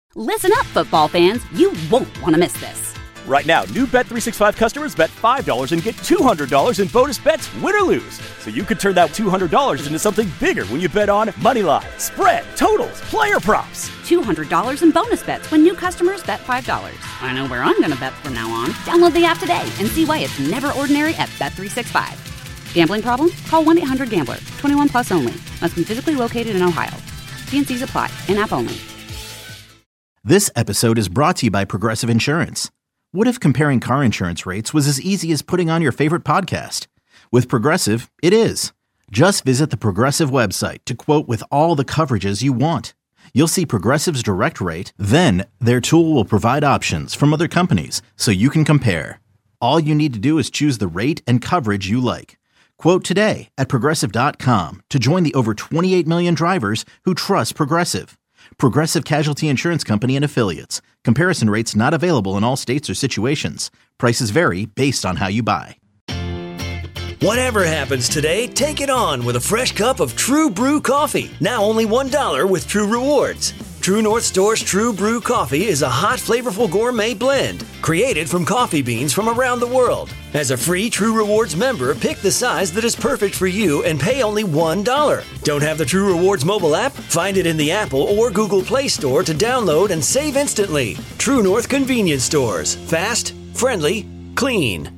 Listen up, football fans. You won't want to miss this. Right now, new Bet365 customers bet $5 and get $200 in bonus bets, win or lose. So you could turn that $200 into something bigger when you bet on moneyline, spread, totals, player props. $200 in bonus bets when new customers bet $5. I know where I'm going to bet from now on. Download the app today and see why it's never ordinary at Bet365. Gambling problem? Call 1-800-GAMBLER. 21 plus only. Must be physically located in Ohio. T&Cs apply. In-app only. This episode is brought to you by Progressive Insurance. What if comparing car insurance rates was as easy as putting on your favorite podcast? With Progressive, it is. Just visit the Progressive website to quote with all the coverages you want. You'll see Progressive's direct rate, then their tool will provide options from other companies so you can compare. All you need to do is choose the rate and coverage you like. Quote today at Progressive.com to join the over 28 million drivers who trust Progressive. Progressive Casualty Insurance Company and Affiliates. Comparison rates not available in all states or situations. Prices vary based on how you buy. Whatever happens today, take it on with a fresh cup of True Brew coffee. Now only $1 with True Rewards. True North Store's True Brew coffee is a hot, flavorful gourmet blend created from coffee beans from around the world. As a free True Rewards member, pick the size that is perfect for you and pay only $1. Don't have the True Rewards mobile app? Find it in the Apple or Google Play Store to download and save instantly. True North Convenience Stores. Fast, friendly, clean.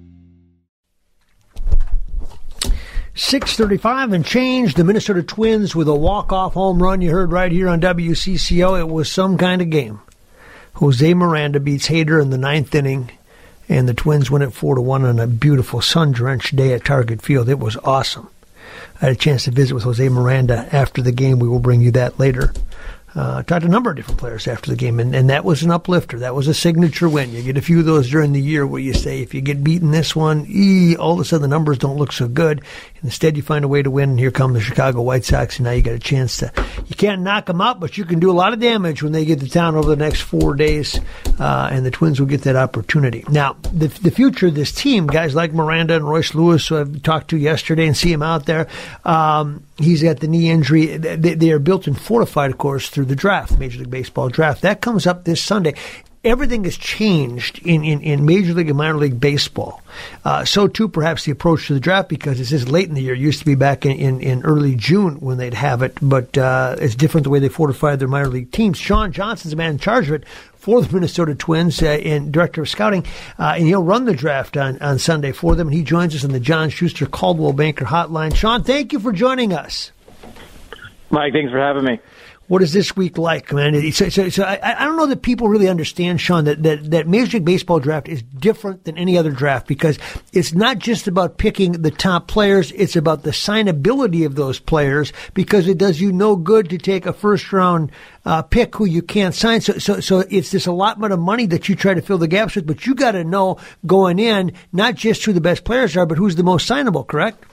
6:35 and change. The Minnesota Twins with a walk-off home run. You heard right here on WCCO. It was some kind of game. Jose Miranda beats Hader in the ninth inning, and the Twins win it 4-1 on a beautiful sun-drenched day at Target Field. It was awesome. I had a chance to visit with Jose Miranda after the game. We will bring you that later. Talked to a number of different players after the game, and that was an uplifter. That was a signature win. You get a few of those during the year where you say, if you get beaten this one, all of a sudden the numbers don't look so good. Instead, you find a way to win, and here come the Chicago White Sox, and now you got a chance to, you can't knock them out, but you can do a lot of damage when they get to town over the next 4 days, and the Twins will get that opportunity. Now, the future of this team, guys like Miranda and Royce Lewis, who I've talked to yesterday and see him out there, he's got the knee injury. They are built and fortified, of course, through the draft, Major League Baseball draft. That comes up this Sunday. Everything has changed in Major League and Minor League Baseball. So, too, perhaps the approach to the draft, because it's this late in the year. It used to be back in early June when they'd have it, but it's different the way they fortified their minor league teams. Sean Johnson's the man in charge of it for the Minnesota Twins and director of scouting, and he'll run the draft on Sunday for them, and he joins us on the John Schuster Coldwell Banker Hotline. Sean, thank you for joining us. Mike, thanks for having me. What is this week like, man? So I don't know that people really understand, Sean, that Major League Baseball draft is different than any other draft, because it's not just about picking the top players. It's about the signability of those players, because it does you no good to take a first-round pick who you can't sign. So it's this allotment of money that you try to fill the gaps with, but you got to know going in not just who the best players are, but who's the most signable, correct?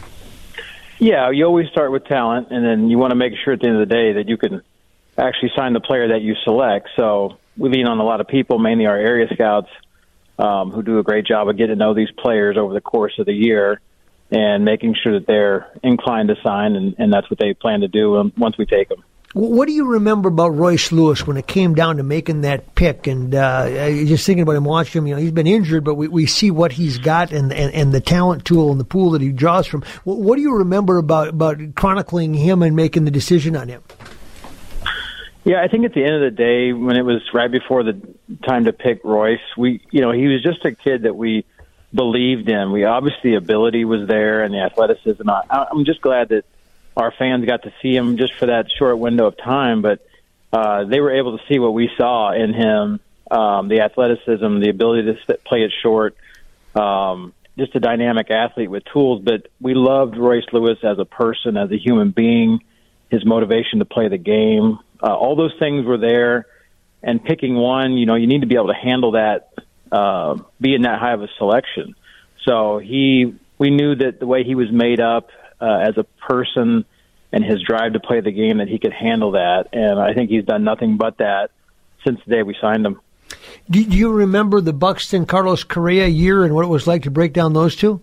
Yeah, you always start with talent, and then you want to make sure at the end of the day that you can actually sign the player that you select. So we lean on a lot of people, mainly our area scouts, who do a great job of getting to know these players over the course of the year and making sure that they're inclined to sign, and that's what they plan to do once we take them. What do you remember about Royce Lewis when it came down to making that pick? And just thinking about him, watching him, he's been injured, but we see what he's got and the talent tool and the pool that he draws from. What do you remember about chronicling him and making the decision on him? Yeah, I think at the end of the day, when it was right before the time to pick Royce, he was just a kid that we believed in. Obviously, the ability was there and the athleticism. I'm just glad that our fans got to see him just for that short window of time, but they were able to see what we saw in him, the athleticism, the ability to play it short, just a dynamic athlete with tools. But we loved Royce Lewis as a person, as a human being, his motivation to play the game. All those things were there, and picking one, you need to be able to handle that, being that high of a selection. So we knew that the way he was made up, as a person and his drive to play the game, that he could handle that. And I think he's done nothing but that since the day we signed him. Do you remember the Buxton-Carlos Correa year and what it was like to break down those two?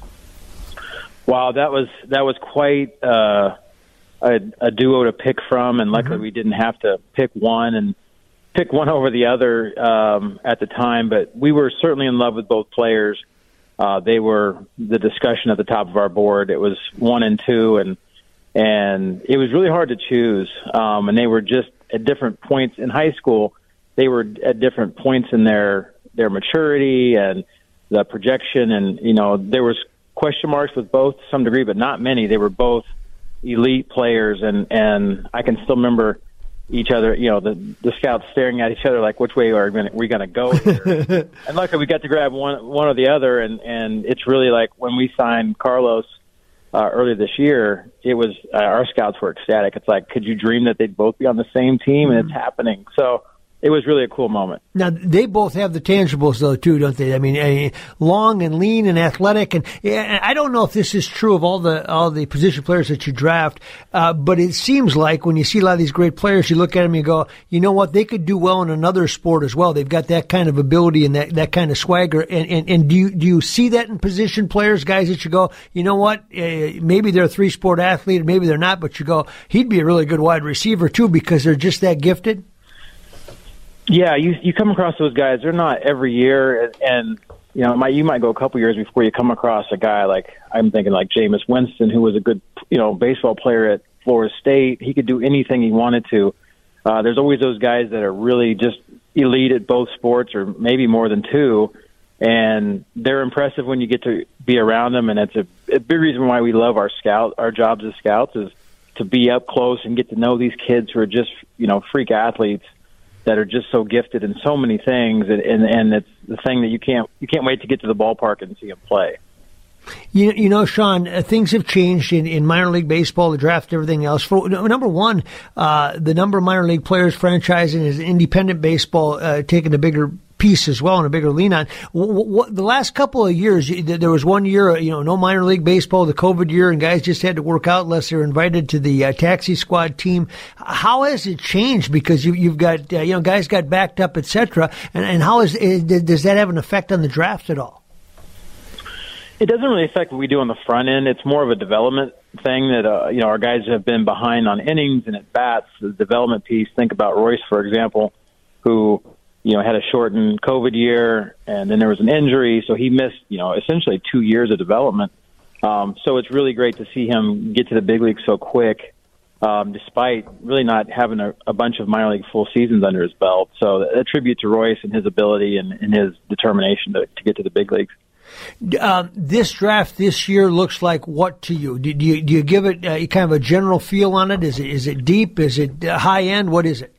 Wow, that was quite a duo to pick from, and luckily we didn't have to pick one. And pick one over the other at the time, but we were certainly in love with both players. They were the discussion at the top of our board. It was 1 and 2, and it was really hard to choose. And they were just at different points in high school. They were at different points in their maturity and the projection. And, there was question marks with both to some degree, but not many. They were both elite players. And I can still remember each other, the scouts staring at each other like, which way are we going to go here? And luckily we got to grab one or the other. And it's really like when we signed Carlos earlier this year, it was our scouts were ecstatic. It's like, could you dream that they'd both be on the same team? And it's happening. So it was really a cool moment. Now, they both have the tangibles, though, too, don't they? I mean, long and lean and athletic. And I don't know if this is true of all the position players that you draft, but it seems like when you see a lot of these great players, you look at them and you go, you know what, they could do well in another sport as well. They've got that kind of ability and that kind of swagger. And do you see that in position players, guys that you go, you know what, maybe they're a 3-sport athlete, or maybe they're not, but you go, he'd be a really good wide receiver, too, because they're just that gifted? Yeah, you come across those guys. They're not every year, and you might go a couple years before you come across a guy like, I'm thinking like Jameis Winston, who was a good baseball player at Florida State. He could do anything he wanted to. There's always those guys that are really just elite at both sports, or maybe more than 2, and they're impressive when you get to be around them. And it's a big reason why we love our jobs as scouts is to be up close and get to know these kids who are just freak athletes that are just so gifted in so many things, and it's the thing that you can't wait to get to the ballpark and see them play. Sean, things have changed in minor league baseball, the draft, everything else. For number one, the number of minor league players franchising is independent baseball taking a bigger piece as well and a bigger lean on. The last couple of years, there was 1 year, no minor league baseball, the COVID year, and guys just had to work out unless they're invited to the taxi squad team. How has it changed? Because you've got, guys got backed up, etc. And how does that have an effect on the draft at all? It doesn't really affect what we do on the front end. It's more of a development thing that, our guys have been behind on innings and at bats, the development piece. Think about Royce, for example, who had a shortened COVID year, and then there was an injury, so he missed, essentially 2 years of development. So it's really great to see him get to the big leagues so quick, despite really not having a bunch of minor league full seasons under his belt. So a tribute to Royce and his ability and his determination to get to the big leagues. This draft this year looks like what to you? Do you give it kind of a general feel on it? Is it deep? Is it high end? What is it?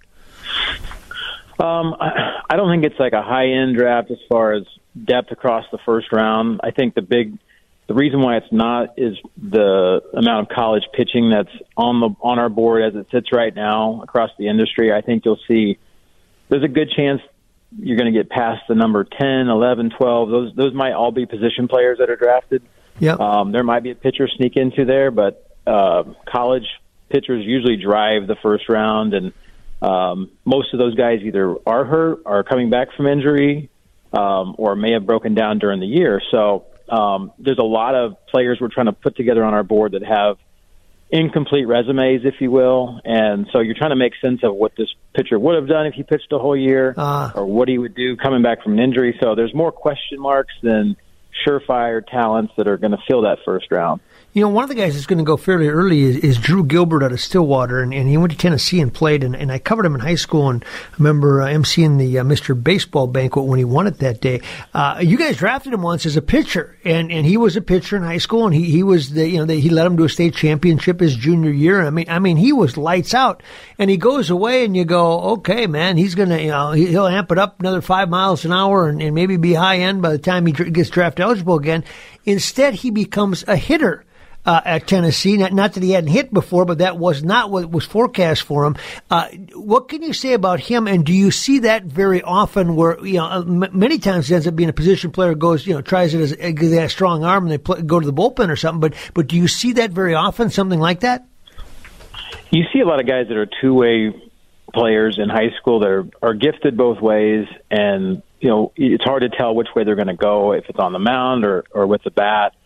I don't think it's like a high-end draft as far as depth across the first round. I think the reason why it's not is the amount of college pitching that's on our board as it sits right now across the industry. I think you'll see there's a good chance you're going to get past the number 10, 11, 12. Those might all be position players that are drafted. Yep. There might be a pitcher sneak into there, but college pitchers usually drive the first round, and most of those guys either are hurt, are coming back from injury, or may have broken down during the year. So there's a lot of players we're trying to put together on our board that have incomplete resumes, if you will. And so you're trying to make sense of what this pitcher would have done if he pitched a whole year, or what he would do coming back from an injury. So there's more question marks than surefire talents that are going to fill that first round. One of the guys that's going to go fairly early is Drew Gilbert out of Stillwater, and he went to Tennessee and played, and I covered him in high school, and I remember emceeing the Mr. Baseball banquet when he won it that day. You guys drafted him once as a pitcher, and he was a pitcher in high school, and he was he led him to a state championship his junior year. I mean he was lights out, and he goes away, and you go, okay, man, he's going to he'll amp it up another 5 miles an hour and maybe be high end by the time he gets draft eligible again. Instead, he becomes a hitter at Tennessee. Not that he hadn't hit before, but that was not what was forecast for him. What can you say about him? And do you see that very often where, many times it ends up being a position player goes, tries it as a strong arm and they go to the bullpen or something. But do you see that very often, something like that? You see a lot of guys that are two-way players in high school that are gifted both ways, and, it's hard to tell which way they're going to go, if it's on the mound or with the bat.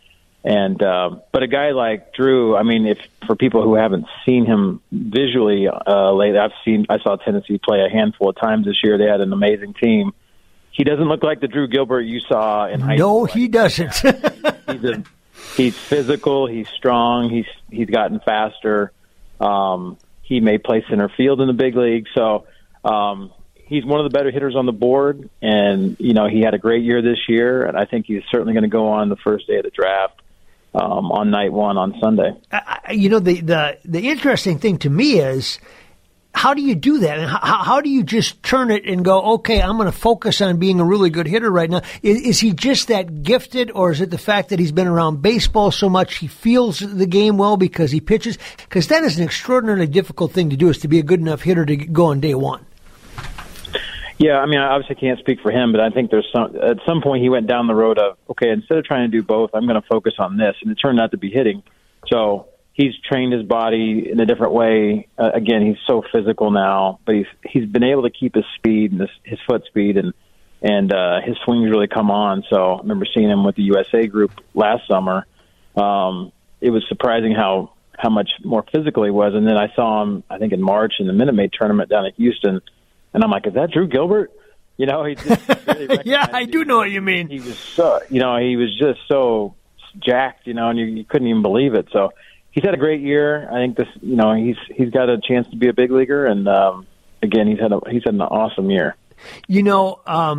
And but a guy like Drew, I mean, if for people who haven't seen him visually lately, I saw Tennessee play a handful of times this year. They had an amazing team. He doesn't look like the Drew Gilbert you saw in high school. No, he doesn't. He's physical. He's strong. He's gotten faster. He may play center field in the big league. So he's one of the better hitters on the board. And, you know, he had a great year this year. And I think he's certainly going to go on the first day of the draft on night one on Sunday. You know, the interesting thing to me is, how do you do that? And how do you just turn it and go, okay, I'm going to focus on being a really good hitter right now? Is he just that gifted, or is it the fact that he's been around baseball so much he feels the game well because he pitches? Because that is an extraordinarily difficult thing to do, is to be a good enough hitter to go on day one. Yeah, I mean, I obviously can't speak for him, but I think at some point he went down the road of, okay, instead of trying to do both, I'm going to focus on this. And it turned out to be hitting. So he's trained his body in a different way. Again, he's so physical now, but he's been able to keep his speed and his foot speed, and his swings really come on. So I remember seeing him with the USA group last summer. It was surprising how much more physical he was. And then I saw him, I think in March in the Minute Maid tournament down at Houston, and I'm like, is that Drew Gilbert? You know, he just really yeah, I do know what you mean. He was he was just so jacked, you know, and you couldn't even believe it. So he's had a great year. I think this, you know, he's got a chance to be a big leaguer, and again, he's had an awesome year. You know,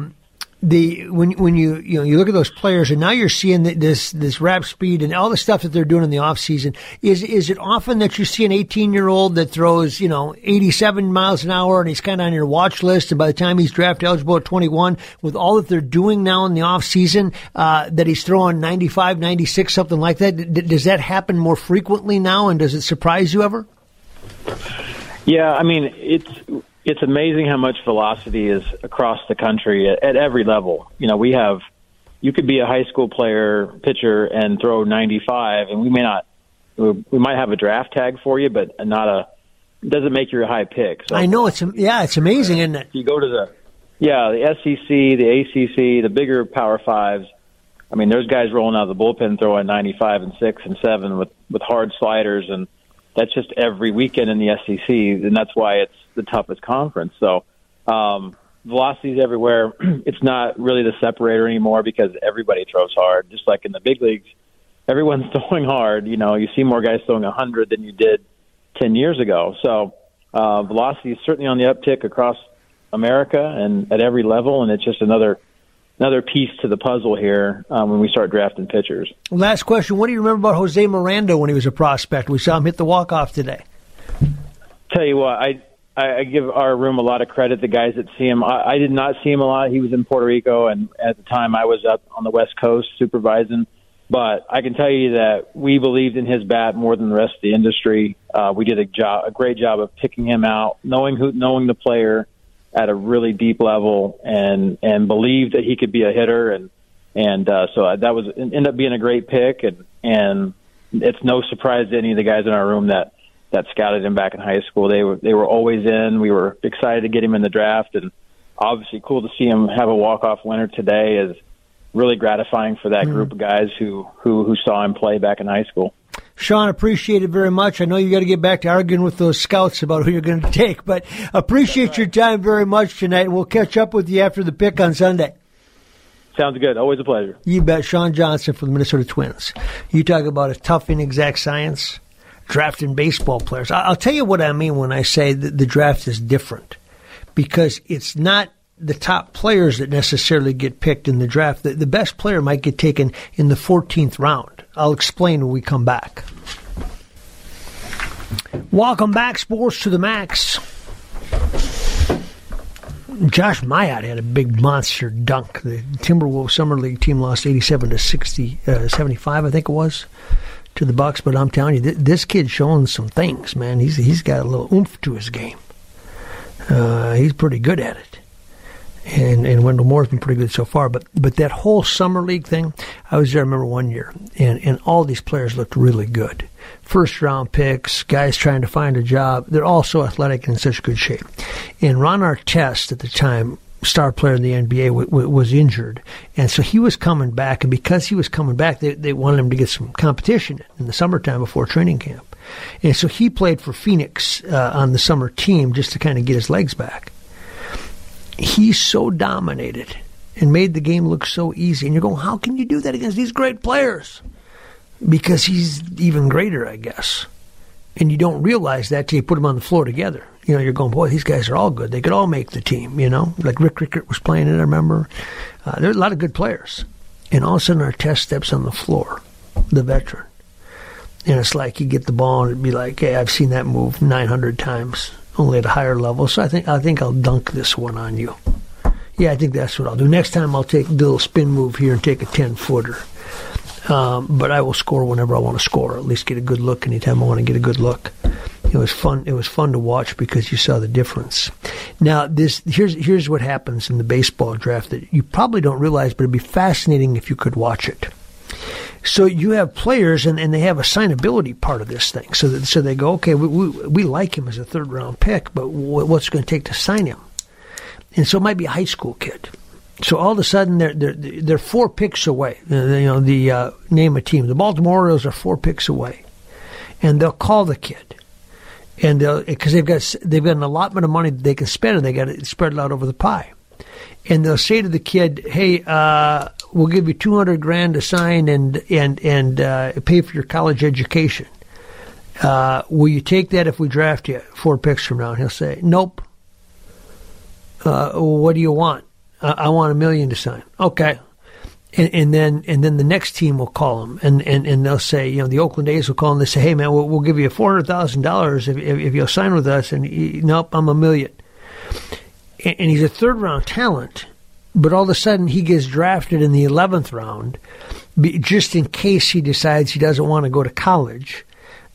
when you look at those players, and now you're seeing this rap speed and all the stuff that they're doing in the off season. Is it often that you see an 18-year-old that throws 87 miles an hour and he's kind of on your watch list, and by the time he's draft eligible at 21, with all that they're doing now in the off season, that he's throwing 95, 96, something like that? Does that happen more frequently now, and does it surprise you ever? Yeah, I mean, it's amazing how much velocity is across the country at every level. You know, you could be a high school pitcher and throw 95, and we might have a draft tag for you, but doesn't make you a high pick. So I know it's amazing, isn't it? You go to the SEC, the ACC, the bigger Power Fives. I mean, there's guys rolling out of the bullpen throwing 95 and 6 and 7 with hard sliders, and that's just every weekend in the SEC, and that's why it's the toughest conference. So velocity's everywhere. It's not really the separator anymore because everybody throws hard. Just like in the big leagues, everyone's throwing hard. You know, you see more guys throwing 100 than you did 10 years ago. So velocity is certainly on the uptick across America and at every level, and it's just another piece to the puzzle here when we start drafting pitchers. Last question. What do you remember about Jose Miranda when he was a prospect? We saw him hit the walk-off today. Tell you what, I give our room a lot of credit, the guys that see him. I did not see him a lot. He was in Puerto Rico, and at the time I was up on the West Coast supervising. But I can tell you that we believed in his bat more than the rest of the industry. We did a great job of picking him out, knowing the player at a really deep level, and believed that he could be a hitter, and so that was ended up being a great pick, and it's no surprise to any of the guys in our room that scouted him back in high school. They were always in. We were excited to get him in the draft, and obviously cool to see him have a walk-off winner today is really gratifying for that group of guys who saw him play back in high school. Sean, appreciate it very much. I know you got to get back to arguing with those scouts about who you're going to take, but appreciate your time very much tonight. We'll catch up with you after the pick on Sunday. Sounds good. Always a pleasure. You bet. Sean Johnson from the Minnesota Twins. You talk about a tough inexact science, drafting baseball players. I'll tell you what I mean when I say that the draft is different, because it's not the top players that necessarily get picked in the draft. The best player might get taken in the 14th round. I'll explain when we come back. Welcome back, Sports to the Max. Josh Myatt had a big monster dunk. The Timberwolves Summer League team lost 87 to 75, I think it was, to the Bucks. But I'm telling you, this kid's showing some things, man. He's got a little oomph to his game. He's pretty good at it. And Wendell Moore's been pretty good so far. But that whole Summer League thing, I was there, I remember one year, and all these players looked really good. First-round picks, guys trying to find a job. They're all so athletic and in such good shape. And Ron Artest at the time star player in the NBA was injured, and so he was coming back. And because he was coming back, they wanted him to get some competition in the summertime before training camp. And so he played for Phoenix on the summer team just to kind of get his legs back. He so dominated and made the game look so easy. And you're going, how can you do that against these great players? Because he's even greater, I guess. And you don't realize that till you put them on the floor together. You're going, boy, these guys are all good. They could all make the team, Like Rick Rickert was playing it, I remember. There's a lot of good players. And all of a sudden Artest steps on the floor, the veteran. And it's like you get the ball and it'd be like, hey, I've seen that move 900 times, only at a higher level. So I think I'll dunk this one on you. Yeah, I think that's what I'll do. Next time I'll take the little spin move here and take a 10-footer. But I will score whenever I want to score, or at least get a good look anytime I want to get a good look. It was fun. It was fun to watch because you saw the difference. Now, here's what happens in the baseball draft that you probably don't realize, but it'd be fascinating if you could watch it. So you have players, and they have a signability part of this thing. So they go, okay, we like him as a third-round pick, but what's it going to take to sign him? And so it might be a high school kid. So all of a sudden, they're 4 picks away. The name of team. The Baltimore Orioles are 4 picks away, and they'll call the kid, and because they've got an allotment of money that they can spend, and they got to spread it out over the pie. And they'll say to the kid, "Hey, we'll give you $200,000 to sign and pay for your college education. Will you take that if we draft you 4 picks from now?" And he'll say, "Nope." What do you want? I want $1 million to sign. Okay. And then the next team will call him, and they'll say, the Oakland A's will call him. They say, "Hey man, we'll give you $400,000 if you'll sign with us." And nope, I'm $1 million. And he's a 3rd round talent, but all of a sudden he gets drafted in the 11th round, just in case he decides he doesn't want to go to college.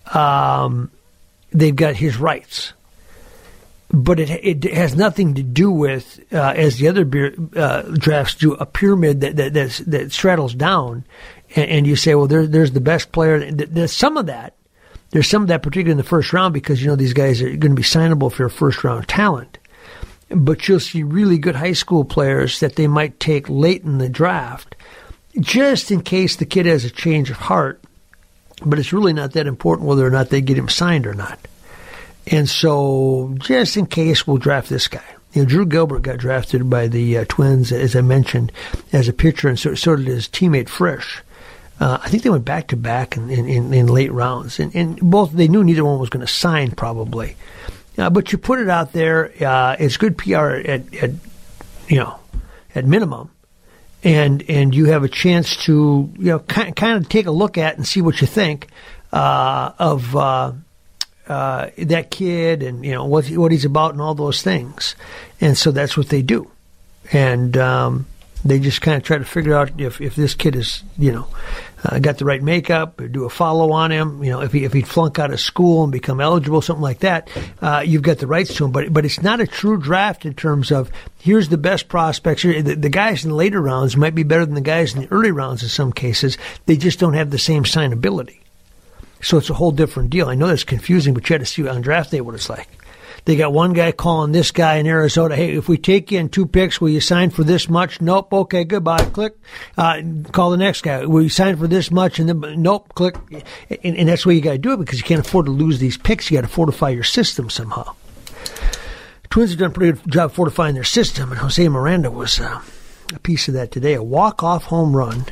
They've got his rights. But it has nothing to do with, as the other drafts do, a pyramid that straddles down, and you say, well, there's the best player. There's some of that. There's some of that, particularly in the first round, because these guys are going to be signable for a first round talent. But you'll see really good high school players that they might take late in the draft, just in case the kid has a change of heart. But it's really not that important whether or not they get him signed or not. And so, just in case, we'll draft this guy. Drew Gilbert got drafted by the Twins, as I mentioned, as a pitcher, and so did his teammate Frisch. I think they went back-to-back in late rounds. And both, they knew neither one was going to sign, probably. But you put it out there, it's good PR at minimum. And you have a chance to, kind of take a look at and see what you think of that kid and, what he's about and all those things. And so that's what they do. And they just kind of try to figure out if this kid is, got the right makeup, or do a follow on him, if he'd flunk out of school and become eligible, something like that, you've got the rights to him. But it's not a true draft in terms of, here's the best prospects. The guys in the later rounds might be better than the guys in the early rounds in some cases. They just don't have the same signability. So it's a whole different deal. I know that's confusing, but you had to see on draft day what it's like. They got one guy calling this guy in Arizona, "Hey, if we take you in 2 picks, will you sign for this much?" "Nope." "Okay, goodbye." Click. Call the next guy. "Will you sign for this much?" And then, "Nope." Click. And that's why you got to do it, because you can't afford to lose these picks. You got to fortify your system somehow. Twins have done a pretty good job fortifying their system, and Jose Miranda was a piece of that today. A walk-off home run.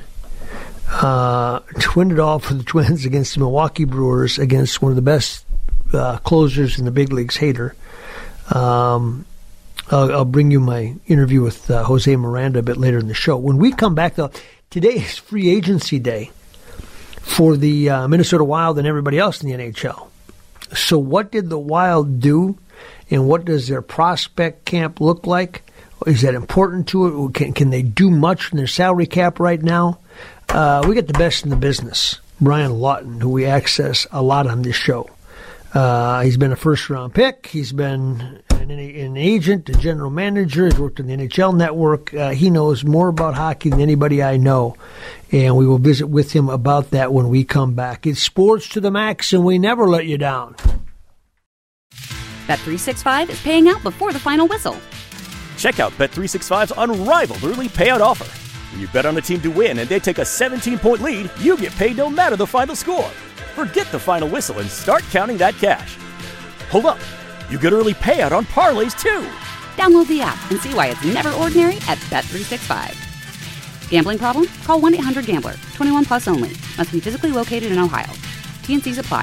To win it all for the Twins against the Milwaukee Brewers, against one of the best closers in the big leagues, Hader. I'll bring you my interview with Jose Miranda a bit later in the show. When we come back, though, today is free agency day for the Minnesota Wild and everybody else in the NHL. So what did the Wild do, and what does their prospect camp look like? Is that important to it? Can they do much in their salary cap right now? We got the best in the business, Brian Lawton, who we access a lot on this show. He's been a first-round pick. He's been an agent, a general manager. He's worked on the NHL Network. He knows more about hockey than anybody I know, and we will visit with him about that when we come back. It's sports to the max, and we never let you down. Bet365 is paying out before the final whistle. Check out Bet365's unrivaled early payout offer. When you bet on a team to win and they take a 17-point lead, you get paid no matter the final score. Forget the final whistle and start counting that cash. Hold up. You get early payout on parlays, too. Download the app and see why it's never ordinary at Bet365. Gambling problem? Call 1-800-GAMBLER. 21 plus only. Must be physically located in Ohio. T&Cs apply.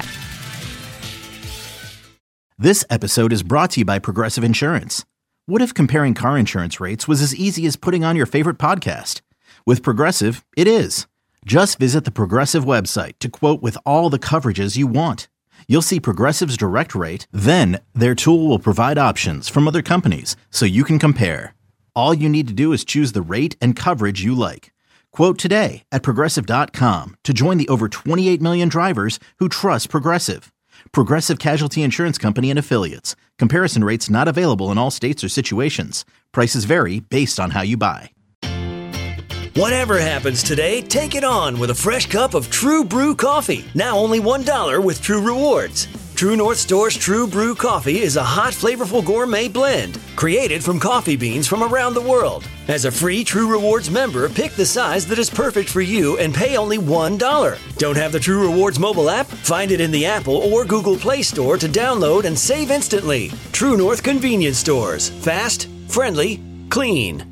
This episode is brought to you by Progressive Insurance. What if comparing car insurance rates was as easy as putting on your favorite podcast? With Progressive, it is. Just visit the Progressive website to quote with all the coverages you want. You'll see Progressive's direct rate, then their tool will provide options from other companies so you can compare. All you need to do is choose the rate and coverage you like. Quote today at Progressive.com to join the over 28 million drivers who trust Progressive. Progressive Casualty Insurance Company and Affiliates. Comparison rates not available in all states or situations. Prices vary based on how you buy. Whatever happens today, take it on with a fresh cup of True Brew coffee. Now only $1 with True Rewards. True North Store's True Brew coffee is a hot, flavorful gourmet blend created from coffee beans from around the world. As a free True Rewards member, pick the size that is perfect for you and pay only $1. Don't have the True Rewards mobile app? Find it in the Apple or Google Play Store to download and save instantly. True North Convenience Stores. Fast, friendly, clean.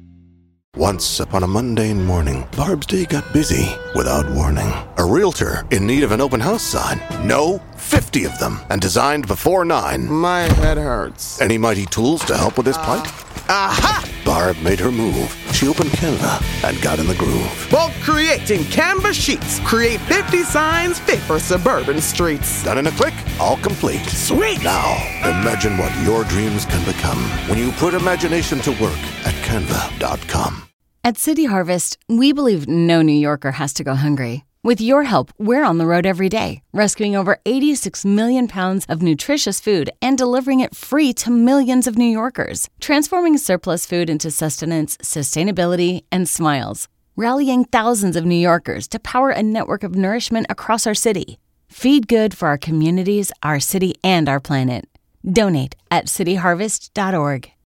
Once upon a mundane morning, Barb's day got busy without warning. A realtor in need of an open house sign. No, 50 of them, and designed before 9. My head hurts. Any mighty tools to help with this plight? Aha! Barb made her move. She opened Canva and got in the groove. Bulk creating Canva sheets. Create 50 signs fit for suburban streets. Done in a click, all complete. Sweet! Now, imagine what your dreams can become when you put imagination to work at Canva.com. At City Harvest, we believe no New Yorker has to go hungry. With your help, we're on the road every day, rescuing over 86 million pounds of nutritious food and delivering it free to millions of New Yorkers, transforming surplus food into sustenance, sustainability, and smiles, rallying thousands of New Yorkers to power a network of nourishment across our city. Feed good for our communities, our city, and our planet. Donate at cityharvest.org.